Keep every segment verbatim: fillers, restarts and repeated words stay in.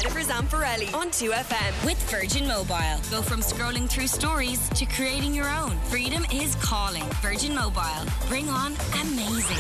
Jennifer Zamparelli on two F M. With Virgin Mobile. Go from scrolling through stories to creating your own. Freedom is calling. Virgin Mobile. Bring on amazing.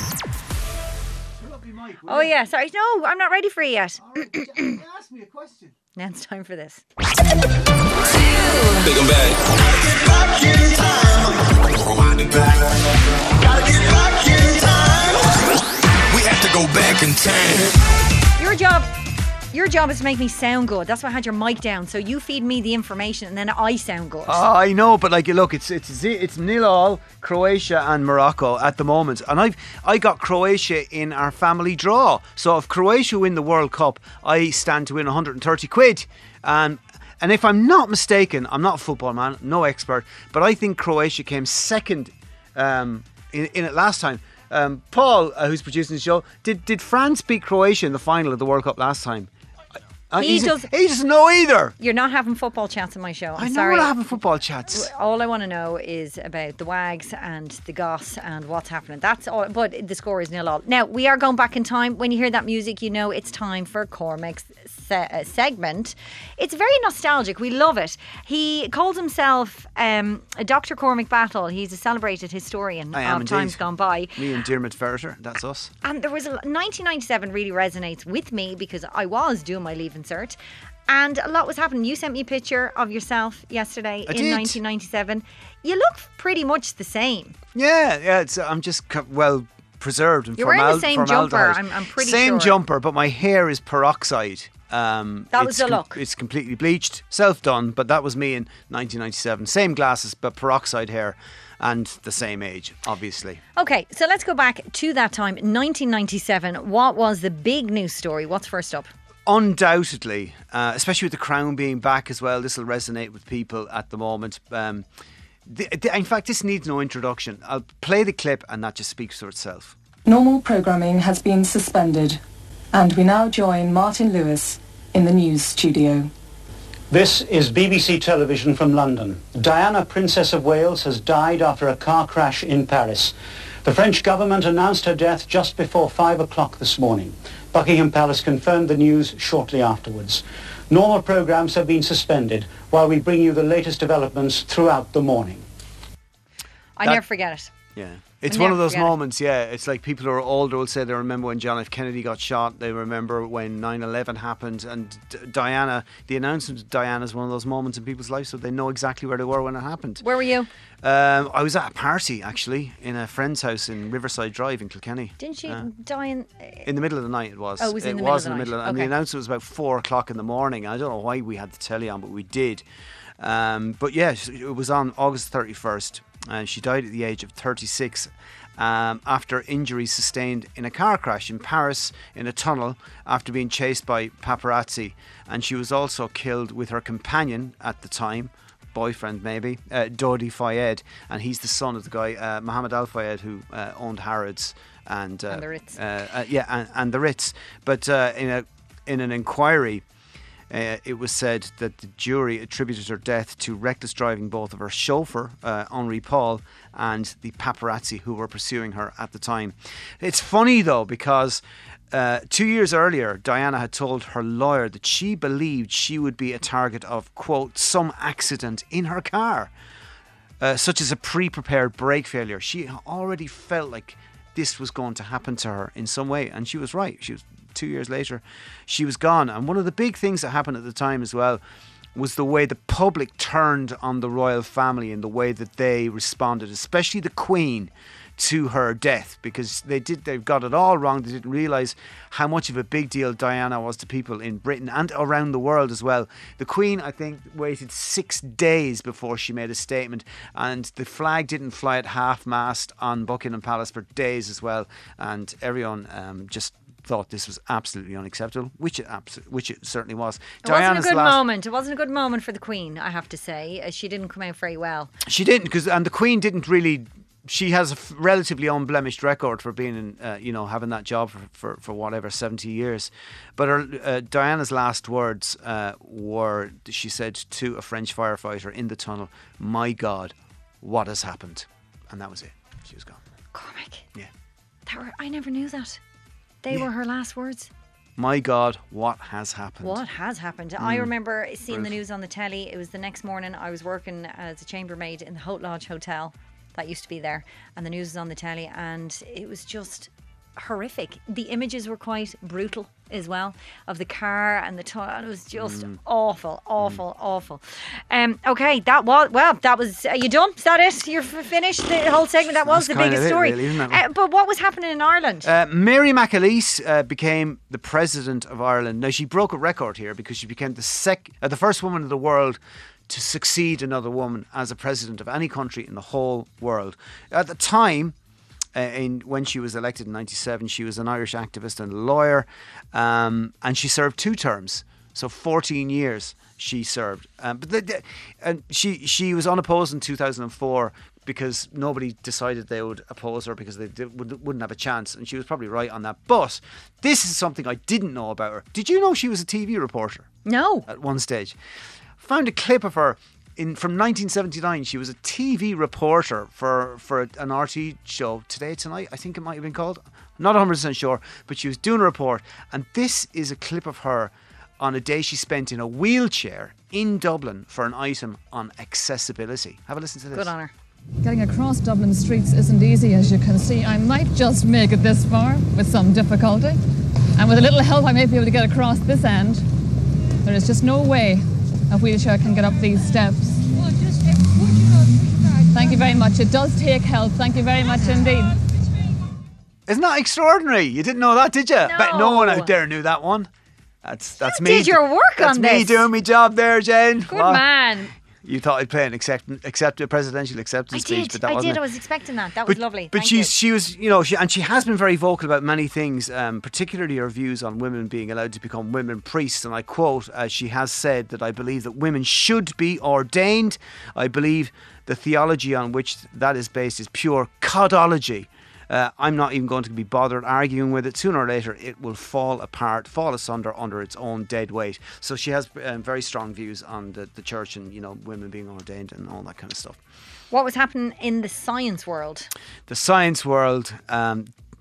Oh yeah, sorry. No, I'm not ready for it yet. You asked me a question. Now it's time for this. Big and bad. We have to go back in time. Your job Your job is to make me sound good. That's why I had your mic down. So you feed me the information and then I sound good. Oh, I know, but like, look, it's it's it's nil all Croatia and Morocco at the moment, and I've I got Croatia in our family draw. So if Croatia win the World Cup, I stand to win one hundred thirty quid. And and if I'm not mistaken, I'm not a football man, no expert, but I think Croatia came second um, in, in it last time. Um, Paul, uh, who's producing the show, did did France beat Croatia in the final of the World Cup last time? Uh, He does. He doesn't know either. You're not having football chats on my show. I'm I know sorry. we're not having football chats. All I want to know is about the Wags and the Goss and what's happening. That's all. But the score is nil all. Now, we are going back in time. When you hear that music, you know it's time for Cormac's se- uh, segment. It's very nostalgic. We love it. He calls himself um, Doctor Cormac Battle. He's a celebrated historian I am of times indeed. gone by. Me and Dermot Ferreter, that's us. And there was a nineteen ninety-seven really resonates with me because I was doing my Leave Insert. And a lot was happening. You sent me a picture of yourself yesterday I in did. nineteen ninety-seven. You look pretty much the same. Yeah, yeah. It's, I'm just co- well preserved and You're wearing the formal- same jumper, formaldehyde. I'm- I'm pretty same sure. jumper, but my hair is peroxide. Um, That was it's the look. It's completely bleached, self done, but that was me in nineteen ninety-seven. Same glasses, but peroxide hair, and the same age, obviously. Okay, so let's go back to that time, nineteen ninety-seven. What was the big news story? What's first up? Undoubtedly, uh, especially with the Crown being back as well, this will resonate with people at the moment. Um, the, the, in fact, this needs no introduction. I'll play the clip and that just speaks for itself. Normal programming has been suspended, and we now join Martin Lewis in the news studio. This is B B C Television from London. Diana, Princess of Wales, has died after a car crash in Paris. The French government announced her death just before five o'clock this morning. Buckingham Palace confirmed the news shortly afterwards. Normal programmes have been suspended while we bring you the latest developments throughout the morning. I That- never forget it. Yeah. It's I'll one of never those forget it. moments, yeah. It's like people who are older will say they remember when John F. Kennedy got shot. They remember when nine eleven happened. And D- Diana, the announcement of Diana is one of those moments in people's lives, so they know exactly where they were when it happened. Where were you? Um, I was at a party, actually, in a friend's house in Riverside Drive in Kilkenny. Didn't she Uh, die in... in the middle of the night it was. Oh, it was in the it middle was of in the the night. middle of, and the Okay. announcement was about four o'clock in the morning. I don't know why we had the telly on, but we did. Um, but yeah, it was on August thirty-first, and she died at the age of thirty-six. Um, after injuries sustained in a car crash in Paris in a tunnel after being chased by paparazzi. And she was also killed with her companion at the time, boyfriend maybe, uh, Dodi Fayed, and he's the son of the guy, uh, Mohammed Al Fayed, who uh, owned Harrods and, uh, And the Ritz. Uh, uh, yeah, and, and the Ritz. But uh, in a in an inquiry, Uh, it was said that the jury attributed her death to reckless driving both of her chauffeur, uh, Henri Paul, and the paparazzi who were pursuing her at the time. It's funny though, because uh, two years earlier, Diana had told her lawyer that she believed she would be a target of, quote, some accident in her car, uh, such as a pre-prepared brake failure. She already felt like this was going to happen to her in some way, and she was right. She was two years later, she was gone. And one of the big things that happened at the time as well was the way the public turned on the royal family and the way that they responded, especially the Queen, to her death, because they did they've got it all wrong. They didn't realise how much of a big deal Diana was to people in Britain and around the world as well. The Queen, I think, waited six days before she made a statement, and the flag didn't fly at half-mast on Buckingham Palace for days as well, and everyone um, just thought this was absolutely unacceptable, which it abso- which it certainly was. It wasn't a good moment. It wasn't a good moment for the Queen, I have to say. Uh, She didn't come out very well. She didn't, because and the Queen didn't really. She has a f- relatively unblemished record for being, in, uh, you know, having that job for, for, for whatever seventy years. But her, uh, Diana's last words uh, were, she said to a French firefighter in the tunnel, "My God, what has happened?" And that was it. She was gone. Cormac. Yeah. That were, I never knew that. They Yeah. were her last words. My God, what has happened? What has happened? Mm. I remember seeing the news on the telly. It was the next morning. I was working as a chambermaid in the Haute Lodge Hotel that used to be there, and the news was on the telly, and it was just horrific. The images were quite brutal as well of the car and the toilet. It was just mm. awful, awful, mm. awful. Um, okay, that was well. That was. Are you done? Is that it? You're f- finished the whole segment. That was That's the biggest story. It, really, isn't it? Uh, but what was happening in Ireland? Uh, Mary McAleese uh, became the president of Ireland. Now she broke a record here because she became the sec, uh, the first woman in the world to succeed another woman as a president of any country in the whole world. At the time. Uh, in, when she was elected in ninety-seven, she was an Irish activist and a lawyer, um, and she served two terms, so fourteen years she served. Um, but the, the, and she she was unopposed in two thousand four because nobody decided they would oppose her because they did, wouldn't have a chance, and she was probably right on that. But this is something I didn't know about her. Did you know she was a T V reporter? No. At one stage. Found a clip of her. In, from nineteen seventy-nine, she was a T V reporter for, for an R T E show, Today Tonight, I think it might have been called. I'm not one hundred percent sure, but she was doing a report. And this is a clip of her on a day she spent in a wheelchair in Dublin for an item on accessibility. Have a listen to this. Good on her. Getting across Dublin streets isn't easy, as you can see. I might just make it this far with some difficulty. And with a little help, I may be able to get across this end. There is just no way a wheelchair can get up these steps. Thank you very much. It does take help. Thank you very much indeed. Isn't that extraordinary? You didn't know that, did you? No. Bet no one out there knew that one. That's that's you me. Did your work that's on me this? doing my job there, Jane. Good well, man. You thought I'd play an accept, accept a presidential acceptance I speech, did. but that I wasn't did. it. I was expecting that. That but, was lovely. But Thank she's you. she was you know she and she has been very vocal about many things, um, particularly her views on women being allowed to become women priests. And I quote, as she has said, that I believe that women should be ordained. I believe the theology on which that is based is pure codology. Uh, I'm not even going to be bothered arguing with it. Sooner or later, it will fall apart, fall asunder under its own dead weight. So she has um, very strong views on the, the church and, you know, women being ordained and all that kind of stuff. What was happening in the science world? The science world. Um,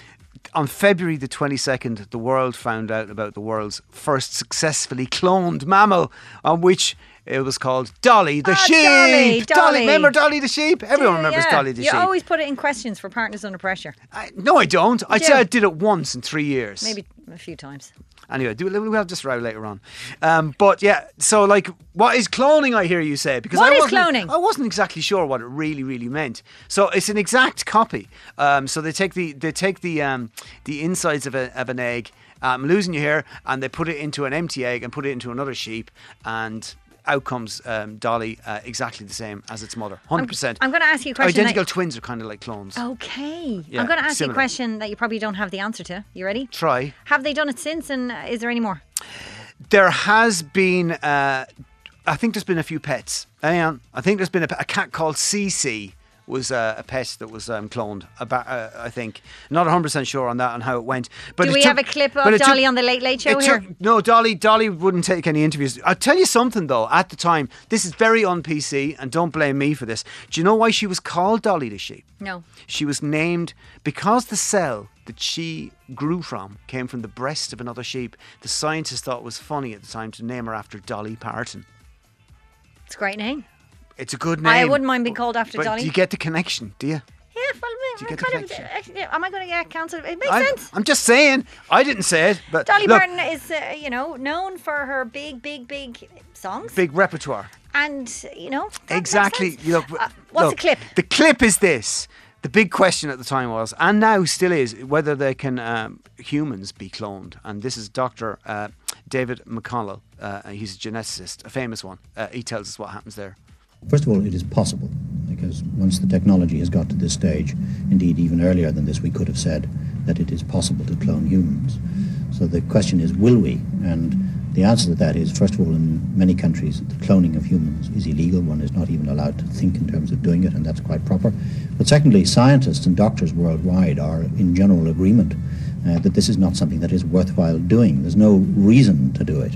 on February the twenty-second, the world found out about the world's first successfully cloned mammal, on which it was called Dolly the oh, sheep. Dolly, Dolly. Remember Dolly the sheep? Everyone yeah, remembers yeah. Dolly the you sheep. You always put it in questions for Partners Under Pressure. I, no, I don't. I'd say I did it once in three years. Maybe a few times. Anyway, do, we'll have this row later on. Um, but yeah, so like, what is cloning, I hear you say? Because what I is wasn't, cloning? I wasn't exactly sure what it really, really meant. So it's an exact copy. Um, so they take the they take the um, the insides of, a, of an egg, I'm losing you here, and they put it into an empty egg and put it into another sheep, and out comes um, Dolly uh, exactly the same as its mother. one hundred percent. I'm, I'm going to ask you a question. Identical that... twins are kind of like clones. Okay. Yeah, I'm going to ask similar. you a question that you probably don't have the answer to. You ready? Try. Have they done it since, and uh, is there any more? There has been, uh, I think there's been a few pets. Hang on. I think there's been a, a cat called Cece was uh, a pet that was um, cloned. About, uh, I think. Not one hundred percent sure on that and how it went. But Do it we took, have a clip of Dolly took, on the Late Late Show here? Took, no, Dolly Dolly wouldn't take any interviews. I'll tell you something though, at the time, this is very un-P C and don't blame me for this. Do you know why she was called Dolly the sheep? No. She was named because the cell that she grew from came from the breast of another sheep. The scientists thought it was funny at the time to name her after Dolly Parton. It's a great name. It's a good name. I wouldn't mind being called after but Dolly. Do you get the connection, do you? Yeah, well, Do you get kind the of, uh, am I going to get cancelled? It makes I'm, sense. I'm just saying. I didn't say it, but Dolly look, Parton is, uh, you know, known for her big, big, big songs. big repertoire. And, you know, that Exactly. makes sense. You know, uh, what's look, the clip? The clip is this. The big question at the time was, and now still is, whether they can um, humans be cloned. And this is Doctor Uh, David McConnell. Uh, he's a geneticist, a famous one. Uh, he tells us what happens there. First of all, it is possible, because once the technology has got to this stage, indeed even earlier than this, we could have said that it is possible to clone humans. So the question is, will we? And the answer to that is, first of all, in many countries, the cloning of humans is illegal. One is not even allowed to think in terms of doing it, and that's quite proper. But secondly, scientists and doctors worldwide are in general agreement uh, that this is not something that is worthwhile doing. There's no reason to do it.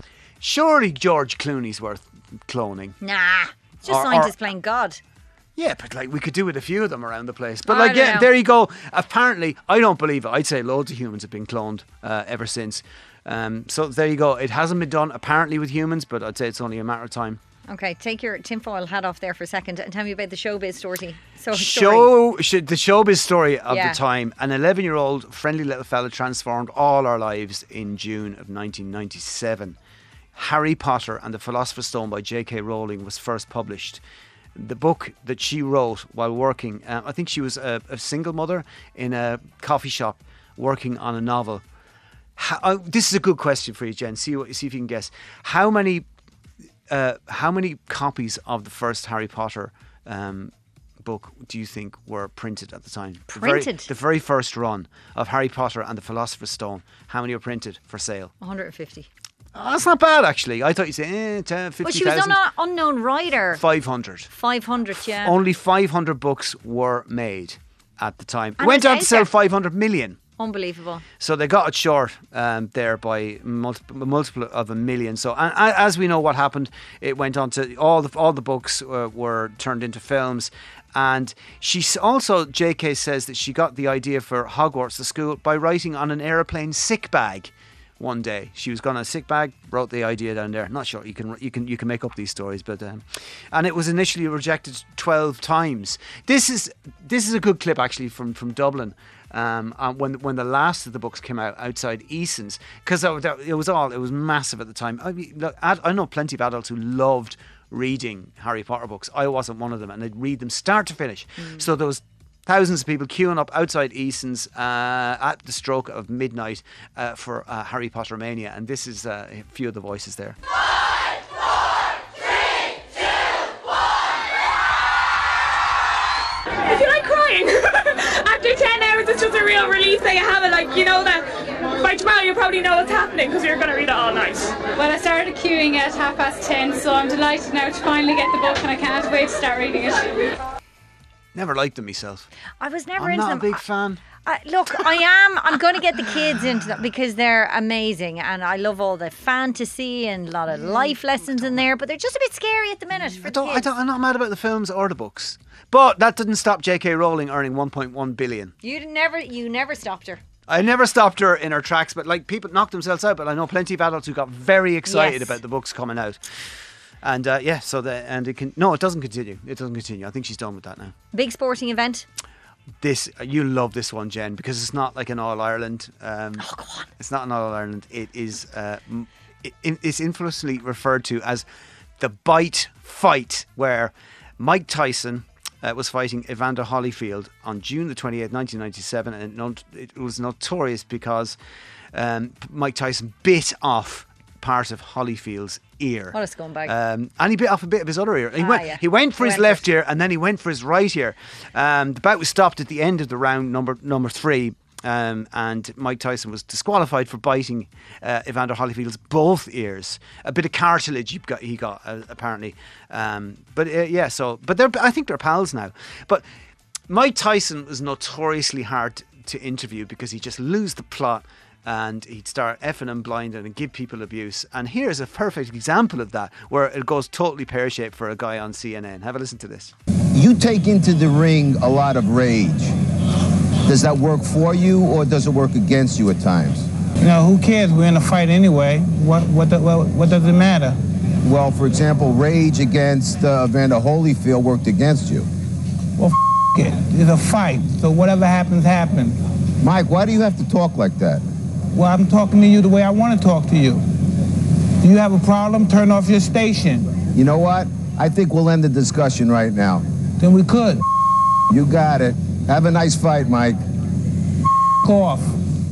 Surely George Clooney's worth cloning. Nah. It's just Or- scientists or- playing God. Yeah, but like we could do with a few of them around the place. But I like, don't yeah, know. there you go. Apparently, I don't believe it. I'd say loads of humans have been cloned uh, ever since. Um, so there you go. It hasn't been done apparently with humans, but I'd say it's only a matter of time. Okay, take your tinfoil hat off there for a second and tell me about the showbiz story. So Show sh- the showbiz story of Yeah. the time. An eleven-year-old friendly little fella transformed all our lives in June of nineteen ninety-seven. Harry Potter and the Philosopher's Stone by J K Rowling was first published. The book that she wrote while working, uh, I think she was a, a single mother in a coffee shop working on a novel. How, uh, this is a good question for you, Jen. See what, see if you can guess. How many uh, how many copies of the first Harry Potter um, book do you think were printed at the time? Printed? The very, the very first run of Harry Potter and the Philosopher's Stone. How many were printed for sale? one hundred fifty. Oh, that's not bad, actually. I thought you'd say eh, ten, fifty thousand. Well, she was on an unknown writer. five hundred. five hundred, yeah. Only five hundred books were made at the time. And Went it's on out to sell there. five hundred million. Unbelievable. So they got it short um, there by multiple, multiple of a million. So and, and as we know what happened, it went on to all the all the books uh, were turned into films. And she s- also, J K says that she got the idea for Hogwarts, the school, by writing on an aeroplane sick bag. One day she was going on a sick bag, wrote the idea down there. Not sure you can you can you can make up these stories, but um, and it was initially rejected twelve times. This is this is a good clip actually from from Dublin. Um, and when when the last of the books came out outside Eason's, because it was all it was massive at the time. I mean, look, ad, I know plenty of adults who loved reading Harry Potter books. I wasn't one of them, and they'd read them start to finish. Mm. So there was thousands of people queuing up outside Eason's uh, at the stroke of midnight uh, for uh, Harry Potter mania, and this is uh, a few of the voices there. Five, four, three, two, one. I feel like crying. After ten hours, it's just a real relief that you have it. Like, you know that by tomorrow you'll probably know what's happening because you're going to read it all night. Well, I started queuing at half past ten, so I'm delighted now to finally get the book, and I can't wait to start reading it. Never liked them myself. I was never I'm into not them. a big fan. Uh, look, I am. I'm going to get the kids into them because they're amazing, and I love all the fantasy and a lot of life lessons in there. But they're just a bit scary at the minute for I don't, the I kids. don't, I'm not mad about the films or the books, but that didn't stop J K Rowling earning one point one billion. You never, you never stopped her. I never stopped her in her tracks, but like people knocked themselves out. But I know plenty of adults who got very excited Yes. about the books coming out. And uh, yeah, so the and it can no, it doesn't continue. It doesn't continue. I think she's done with that now. Big sporting event. This you love this one, Jen, because it's not like an All Ireland. Um, oh, go on! It's not an All Ireland. It is. Uh, it, it's infamously referred to as the Bite Fight, where Mike Tyson uh, was fighting Evander Holyfield on June the twenty-eighth, nineteen ninety-seven, and it, not, it was notorious because um, Mike Tyson bit off part of Holyfield's ear. What a scumbag. Um, and he bit off a bit of his other ear. He, Ah, went, yeah. he went for He his went left for it. ear and then he went for his right ear. Um, the bout was stopped at the end of the round, number number three. Um, and Mike Tyson was disqualified for biting uh, Evander Holyfield's both ears. A bit of cartilage he got, he got uh, apparently. Um, but uh, yeah, so but they're I think they're pals now. But Mike Tyson was notoriously hard to interview because he'd just lose the plot and he'd start effing and blinding and give people abuse. And here's a perfect example of that, where it goes totally pear-shaped for a guy on C N N. Have a listen to this. You take into the ring a lot of rage. Does that work for you, or does it work against you at times? You know, who cares? We're in a fight anyway. What what the, what, what does it matter? Well, for example, rage against uh, Evander Holyfield worked against you. Well, f- it. It's a fight, so whatever happens, happens. Mike, why do you have to talk like that? Well, I'm talking to you the way I want to talk to you. Do you have a problem? Turn off your station. You know what? I think we'll end the discussion right now. Then we could. You got it. Have a nice fight, Mike. Off.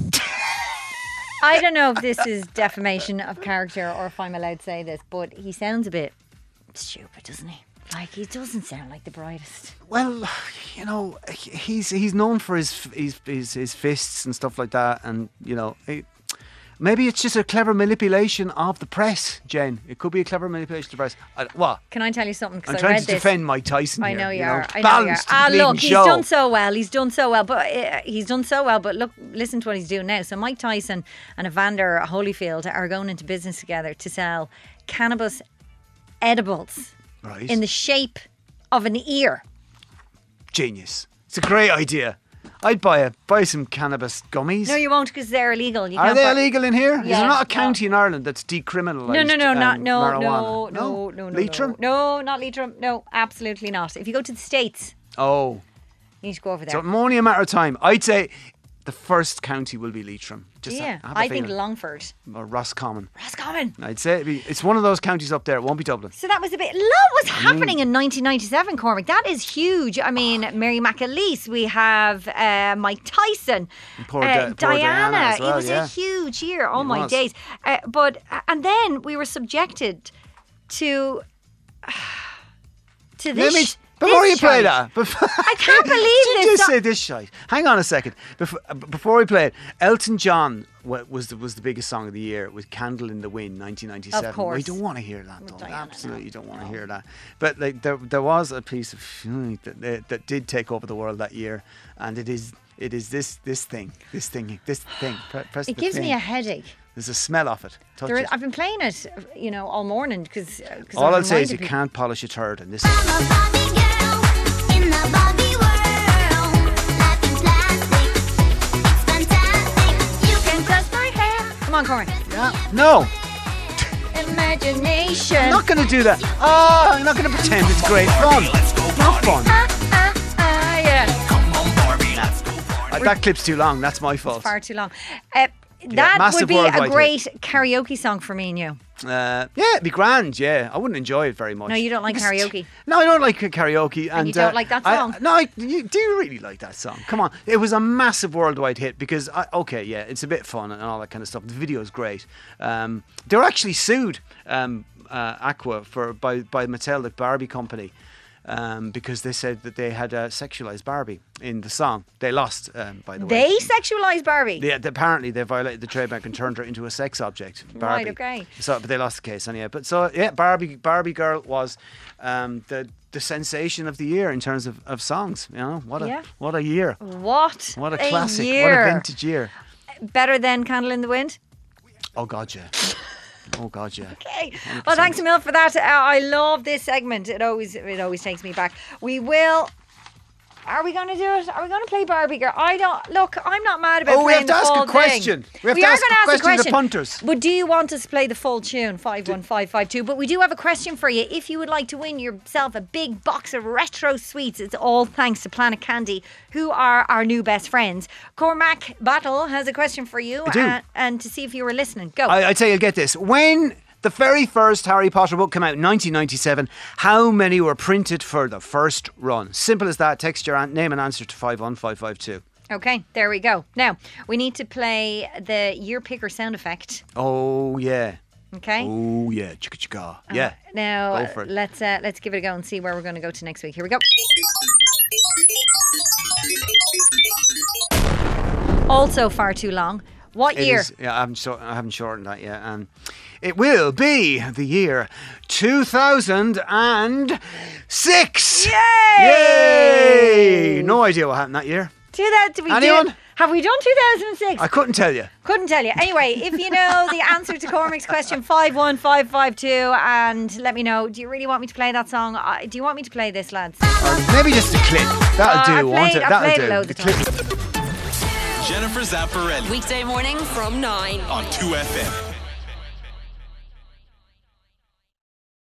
I don't know if this is defamation of character or if I'm allowed to say this, but he sounds a bit stupid, doesn't he? Like, he doesn't sound like the brightest. Well, you know, he's he's known for his his his, his fists and stuff like that, and you know, he, maybe it's just a clever manipulation of the press, Jen. It could be a clever manipulation of the press. I, what? Can I tell you something? 'Cause I'm I trying read to this. defend Mike Tyson I here, know you, you are. know. I know you are. Balanced Ah, to the look, bleeding he's show. done so well. He's done so well, but uh, he's done so well. But look, listen to what he's doing now. So Mike Tyson and Evander Holyfield are going into business together to sell cannabis edibles Right. in the shape of an ear. Genius. It's a great idea. I'd buy a buy some cannabis gummies. No, you won't because they're illegal. You Are can't they buy- illegal in here? Is Yeah, there not a no. county in Ireland that's decriminalised? No, no, no, um, not no, marijuana? no, no, no, no, Leitrim? no, no, not Leitrim. No, absolutely not. If you go to the States, Oh, you need to go over there. so only a matter of time. I'd say the first county will be Leitrim. Just yeah, have a I think feeling. Longford. Or Roscommon. Roscommon. I'd say it'd be, it's one of those counties up there. It won't be Dublin. So that was a bit. Lot was happening in nineteen ninety-seven, Cormac. That is huge. I mean, Mary McAleese. We have uh, Mike Tyson. And poor uh, Di- poor Diana as well, it was yeah. a huge year. Oh It my was. days! Uh, but and then we were subjected to to Let this. me- Before this you play shite. that, before, I can't believe Did this. you just so- say this shite? Hang on a second. Before, uh, before we play it, Elton John wa- was the, was the biggest song of the year with "Candle in the Wind," nineteen ninety-seven. Of course. We don't want to hear that, though. Diana, Absolutely, don't want to hear that. But like, there, there was a piece of mm, that, that that did take over the world that year, and it is it is this this thing, this thing, this thing. Pre- press It the gives thing. me a headache. There's a smell of it. Touch There is, it. I've been playing it, you know, all morning because. All I'll say is you can't polish a turd, and this. Come on, Cormac. Yeah. No. Imagination. I'm not going to do that. Oh, I'm not going to pretend it's great fun. It's not fun. Ah, yeah. Uh, that clip's too long. That's my fault. Far too long. Uh, that massive would be a worldwide great karaoke song for me and you. Uh, yeah, it'd be grand. Yeah, I wouldn't enjoy it very much. No, you don't like Because- karaoke. No, I don't like karaoke. And, you don't uh, like that I- song? no, I, you do you really like that song? Come on, it was a massive worldwide hit because I, okay, yeah, it's a bit fun and all that kind of stuff. The video's great. Um, they were actually sued um, uh, Aqua for by by Mattel, the Barbie company. Um, because they said that they had uh, sexualized Barbie in the song. They lost, um, by the way. They sexualised Barbie. Yeah, they, apparently they violated the trademark and turned her into a sex object. Barbie. Right, okay. So, but they lost the case anyway. But so yeah, Barbie, Barbie Girl was um, the the sensation of the year in terms of, of songs. You know, what a Yeah. what a year. What? What a classic. year. What a vintage year. Better than Candle in the Wind? Oh God, yeah. Oh God, yeah. Okay. Well, thanks a mil for that. Uh, I love this segment. It always it always takes me back. We will. Are we going to do it? Are we going to play Barbie Girl? I don't. Look, I'm not mad about Oh, we playing have to the ask a full question. thing. We have to are ask gonna a ask question to the question. punters. But do you want us to play the full tune? five one five five two. But we do have a question for you. If you would like to win yourself a big box of retro sweets, it's all thanks to Planet Candy, who are our new best friends. Cormac Battle has a question for you. I do. And, and to see if you were listening. Go. I, I'd say you'll get this. When the very first Harry Potter book came out in nineteen ninety-seven, how many were printed for the first run? Simple as that. Text your an- name and answer to five one five five two. Okay, there we go. Now, we need to play the year picker sound effect. Oh, yeah. Okay? Oh, yeah. Chicka chicka. Yeah. Now, Go for it. let's uh, let's give it a go and see where we're going to go to next week. Here we go. Also far too long. What It year? is- yeah, I haven't, short, I haven't shortened that yet. Um, it will be the year two thousand six. Yay! Yay! No idea what happened that year. Do that? Did we Anyone? Do, have we done two thousand six? I couldn't tell you. Couldn't tell you. Anyway, if you know the answer to Cormac's question, five one five five two, and let me know. Do you really want me to play that song? Uh, do you want me to play this, lads? Or maybe just a clip. That'll Uh, do, I won't played- it? I That'll played do. it loads The of times. clip. Jennifer Zamparelli Weekday morning from nine on two F M.